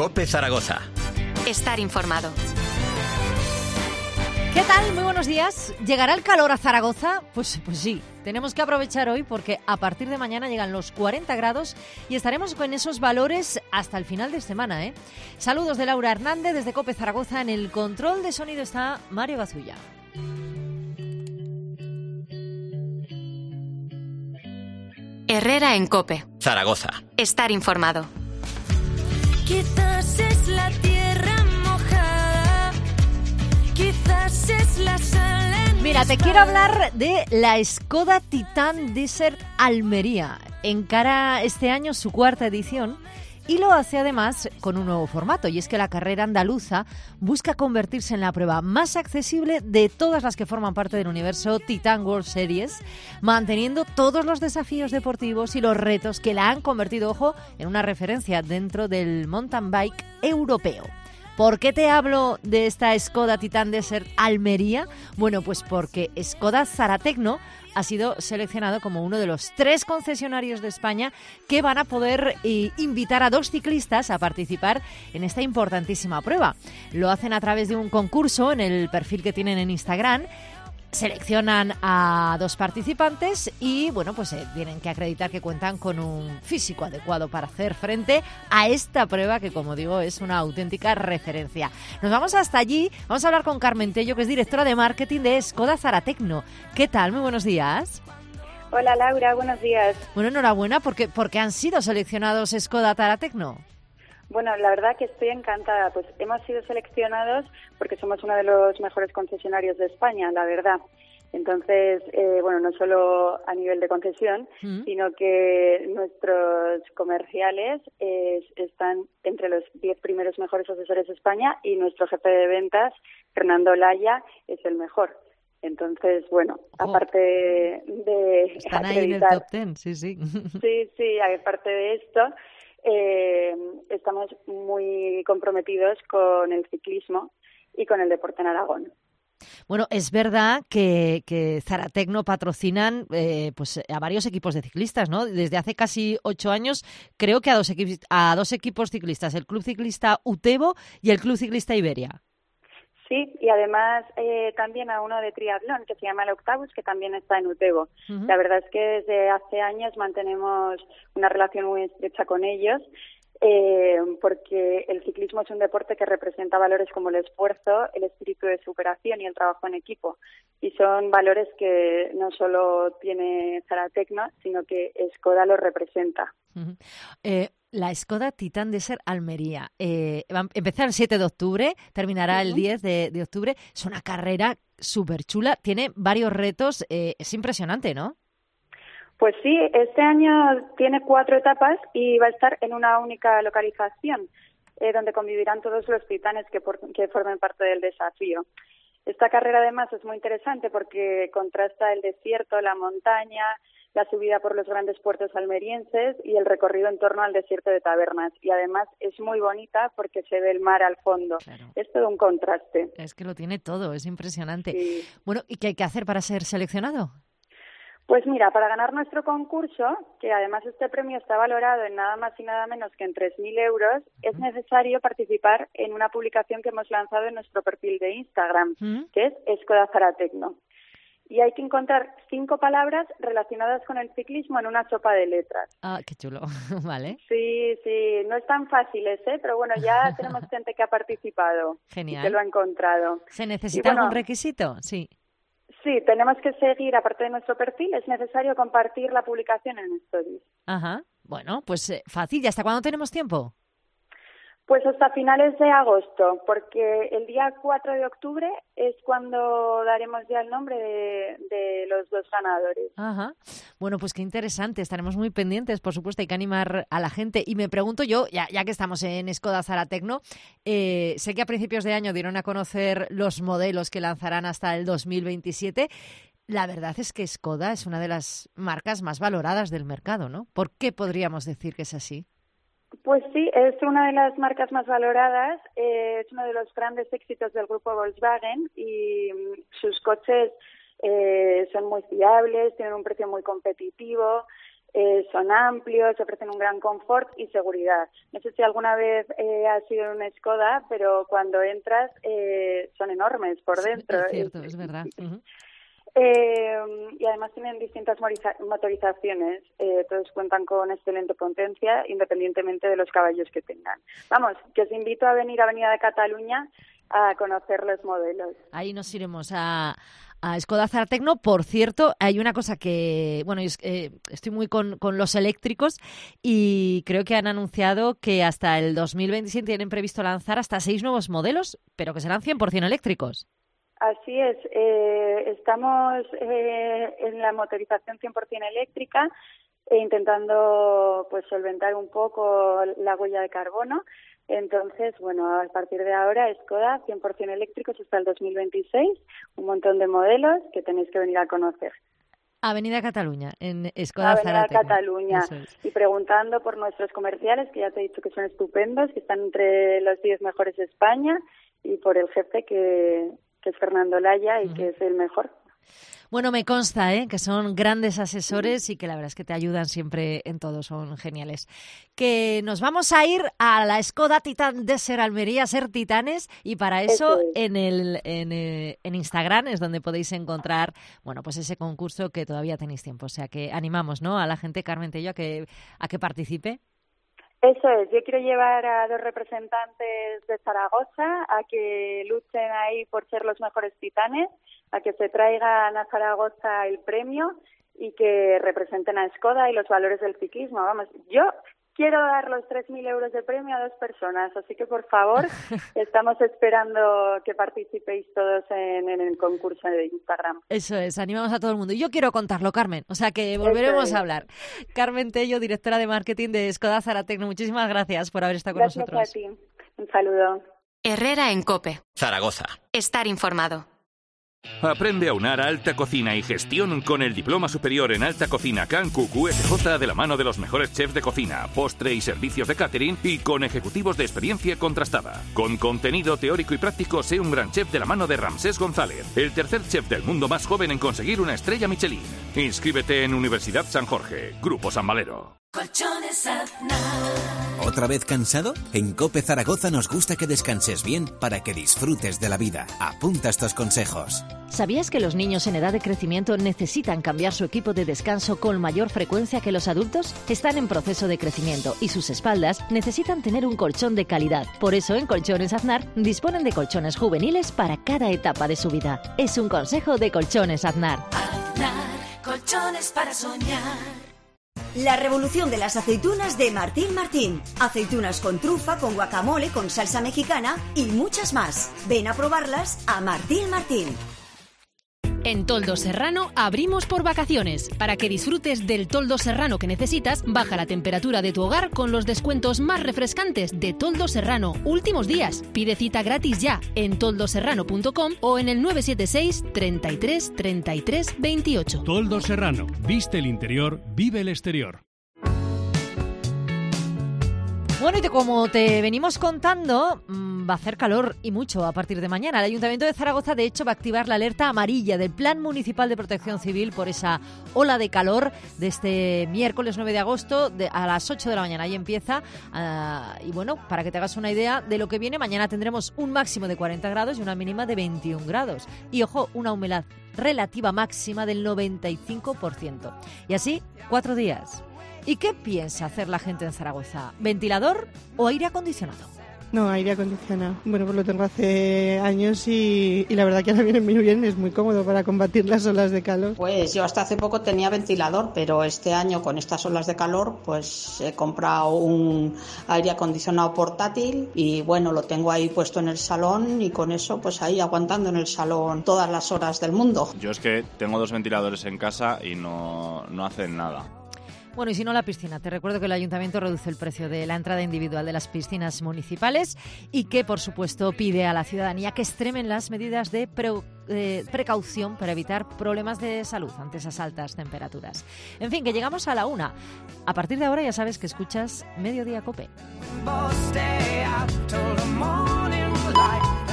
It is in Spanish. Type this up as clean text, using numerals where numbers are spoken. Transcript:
COPE Zaragoza. Estar informado. ¿Qué tal? Muy buenos días. ¿Llegará el calor a Zaragoza? Pues sí, tenemos que aprovechar hoy porque a partir de mañana llegan los 40 grados y estaremos con esos valores hasta el final de semana, ¿eh? Saludos de Laura Hernández desde COPE Zaragoza. En el control de sonido está Mario Gazulla. Herrera en COPE Zaragoza. Estar informado. Quizás es la tierra mojada, quizás es la sal en Mira, te mis quiero manos. hablar de la Skoda Titan Desert Almería. Encara este año su cuarta edición y lo hace además con un nuevo formato, y es que la carrera andaluza busca convertirse en la prueba más accesible de todas las que forman parte del universo Titan World Series, manteniendo todos los desafíos deportivos y los retos que la han convertido, ojo, en una referencia dentro del mountain bike europeo. ¿Por qué te hablo de esta Skoda Titan Desert Almería? Bueno, pues porque Skoda Zaratecno ha sido seleccionado como uno de los 3 concesionarios de España que van a poder invitar a 2 ciclistas a participar en esta importantísima prueba. Lo hacen a través de un concurso en el perfil que tienen en Instagram. Seleccionan a 2 participantes y, bueno, pues tienen que acreditar que cuentan con un físico adecuado para hacer frente a esta prueba que, como digo, es una auténtica referencia. Nos vamos hasta allí, vamos a hablar con Carmen Tello, que es directora de marketing de Skoda Zaratecno. ¿Qué tal? Muy buenos días. Hola Laura, buenos días. Bueno, enhorabuena porque han sido seleccionados Skoda Zaratecno. Bueno, la verdad que estoy encantada. Pues hemos sido seleccionados porque somos uno de los mejores concesionarios de España, la verdad. Entonces, bueno, no solo a nivel de concesión, sino que nuestros comerciales están entre los 10 primeros mejores asesores de España y nuestro jefe de ventas, Fernando Laya, es el mejor. Entonces, bueno, aparte de están ahí en el top 10, sí. Sí, aparte de esto, estamos muy comprometidos con el ciclismo y con el deporte en Aragón. Bueno, es verdad que Zaratecno patrocinan pues a varios equipos de ciclistas, ¿no? Desde hace casi 8 años, creo que a dos equipos ciclistas, el Club Ciclista Utebo y el Club Ciclista Iberia. Sí, y además también a uno de triatlón que se llama el Octabus, que también está en Utebo. Uh-huh. La verdad es que desde hace años mantenemos una relación muy estrecha con ellos, porque el ciclismo es un deporte que representa valores como el esfuerzo, el espíritu de superación y el trabajo en equipo. Y son valores que no solo tiene Zaratecno, sino que Skoda los representa. Uh-huh. La Skoda Titan Desert Almería va a empezar el 7 de octubre, terminará el 10 de octubre. Es una carrera súper chula, tiene varios retos, es impresionante, ¿no? Pues sí, este año tiene 4 etapas y va a estar en una única localización, donde convivirán todos los titanes que formen parte del desafío. Esta carrera además es muy interesante porque contrasta el desierto, la montaña, la subida por los grandes puertos almerienses y el recorrido en torno al desierto de Tabernas. Y además es muy bonita porque se ve el mar al fondo. Claro. Es todo un contraste. Es que lo tiene todo, es impresionante. Sí. Bueno, ¿y qué hay que hacer para ser seleccionado? Pues mira, para ganar nuestro concurso, que además este premio está valorado en nada más y nada menos que en 3.000 euros, es necesario participar en una publicación que hemos lanzado en nuestro perfil de Instagram, que es Skoda Zaratecno. Y hay que encontrar 5 palabras relacionadas con el ciclismo en una sopa de letras. Ah, qué chulo, vale. Sí, no es tan fáciles, pero bueno, ya tenemos gente que ha participado. Genial. Y que lo ha encontrado. ¿Se necesita algún requisito? Sí. Sí, tenemos que seguir, aparte de nuestro perfil, es necesario compartir la publicación en Stories. Ajá, bueno, pues fácil. ¿Y hasta cuándo tenemos tiempo? Pues hasta finales de agosto, porque el día 4 de octubre es cuando daremos ya el nombre de los 2 ganadores. Ajá. Bueno, pues qué interesante. Estaremos muy pendientes, por supuesto, hay que animar a la gente. Y me pregunto yo, ya que estamos en Skoda Zaratecno, sé que a principios de año dieron a conocer los modelos que lanzarán hasta el 2027. La verdad es que Skoda es una de las marcas más valoradas del mercado, ¿no? ¿Por qué podríamos decir que es así? Pues sí, es una de las marcas más valoradas, es uno de los grandes éxitos del grupo Volkswagen y sus coches son muy fiables, tienen un precio muy competitivo, son amplios, ofrecen un gran confort y seguridad. No sé si alguna vez has sido en una Skoda, pero cuando entras son enormes por dentro. Es cierto, es verdad. Uh-huh. Y además tienen distintas motorizaciones. Todos cuentan con excelente potencia, independientemente de los caballos que tengan. Vamos, que os invito a venir a Avenida de Cataluña a conocer los modelos. Ahí nos iremos a Skoda Zara Tecno. Por cierto, hay una cosa que, bueno, estoy muy con los eléctricos y creo que han anunciado que hasta el 2027 tienen previsto lanzar hasta 6 nuevos modelos, pero que serán 100% eléctricos. Así es, estamos en la motorización 100% eléctrica intentando pues solventar un poco la huella de carbono. Entonces, bueno, a partir de ahora, Skoda 100% eléctricos hasta el 2026, un montón de modelos que tenéis que venir a conocer. Avenida Cataluña, en Skoda Zara Tecno. Avenida Cataluña. Y preguntando por nuestros comerciales, que ya te he dicho que son estupendos, que están entre los 10 mejores de España, y por el jefe que es Fernando Laya y que es el mejor. Bueno, me consta que son grandes asesores y que la verdad es que te ayudan siempre en todo, son geniales. Que nos vamos a ir a la Skoda Titan Desert Almería, ser titanes, y para eso en Instagram es donde podéis encontrar, bueno, pues ese concurso que todavía tenéis tiempo. O sea que animamos, ¿no?, a la gente, Carmen Tello, a que participe. Eso es, yo quiero llevar a 2 representantes de Zaragoza a que luchen ahí por ser los mejores titanes, a que se traigan a Zaragoza el premio y que representen a Skoda y los valores del ciclismo. Vamos, yo quiero dar los 3.000 euros de premio a 2 personas, así que por favor, estamos esperando que participéis todos en el concurso de Instagram. Eso es, animamos a todo el mundo. Y yo quiero contarlo, Carmen, o sea que volveremos a hablar. Carmen Tello, directora de marketing de Skoda Zara Tecno, muchísimas gracias por haber estado con nosotros. Gracias a ti, un saludo. Herrera en COPE. Zaragoza. Estar informado. Aprende a unar alta cocina y gestión con el Diploma Superior en Alta Cocina CANCU QFJ de la mano de los mejores chefs de cocina, postre y servicios de catering y con ejecutivos de experiencia contrastada. Con contenido teórico y práctico, sé un gran chef de la mano de Ramsés González, el tercer chef del mundo más joven en conseguir una estrella Michelin. Inscríbete en Universidad San Jorge, Grupo San Valero. Colchones Aznar. ¿Otra vez cansado? En COPE Zaragoza nos gusta que descanses bien para que disfrutes de la vida. Apunta estos consejos. ¿Sabías que los niños en edad de crecimiento necesitan cambiar su equipo de descanso con mayor frecuencia que los adultos? Están en proceso de crecimiento y sus espaldas necesitan tener un colchón de calidad. Por eso en Colchones Aznar disponen de colchones juveniles para cada etapa de su vida. Es un consejo de Colchones Aznar. Aznar, colchones para soñar. La revolución de las aceitunas de Martín Martín. Aceitunas con trufa, con guacamole, con salsa mexicana y muchas más. Ven a probarlas a Martín Martín. En Toldo Serrano abrimos por vacaciones. Para que disfrutes del toldo serrano que necesitas, baja la temperatura de tu hogar con los descuentos más refrescantes de Toldo Serrano. Últimos días. Pide cita gratis ya en toldoserrano.com o en el 976 33 33 28. Toldo Serrano. Viste el interior, vive el exterior. Bueno, y como te venimos contando, va a hacer calor y mucho a partir de mañana. El Ayuntamiento de Zaragoza, de hecho, va a activar la alerta amarilla del Plan Municipal de Protección Civil por esa ola de calor de este miércoles 9 de agosto a las 8 de la mañana. Ahí empieza. Y bueno, para que te hagas una idea de lo que viene, mañana tendremos un máximo de 40 grados y una mínima de 21 grados. Y ojo, una humedad relativa máxima del 95%. Y así, 4 días. ¿Y qué piensa hacer la gente en Zaragoza? ¿Ventilador o aire acondicionado? No, aire acondicionado. Bueno, pues lo tengo hace años y la verdad que ahora viene muy bien, es muy cómodo para combatir las olas de calor. Pues yo hasta hace poco tenía ventilador, pero este año con estas olas de calor pues he comprado un aire acondicionado portátil y bueno, lo tengo ahí puesto en el salón y con eso pues ahí aguantando en el salón todas las horas del mundo. Yo es que tengo 2 ventiladores en casa y no hacen nada. Bueno, y si no, la piscina. Te recuerdo que el Ayuntamiento reduce el precio de la entrada individual de las piscinas municipales y que, por supuesto, pide a la ciudadanía que extremen las medidas de precaución para evitar problemas de salud ante esas altas temperaturas. En fin, que llegamos a la 1. A partir de ahora ya sabes que escuchas Mediodía COPE.